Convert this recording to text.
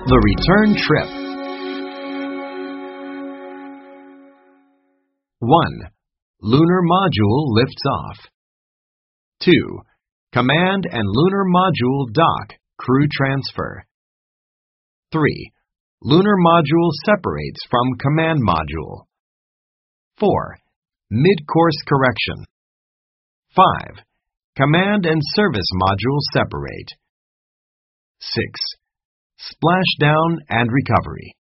The return trip. 1. Lunar module lifts off. 2. Command and lunar module dock, crew transfer. 3. Lunar module separates from command module. 4. Mid-course correction. 5. Command and service module separate. 6. Splashdown and recovery.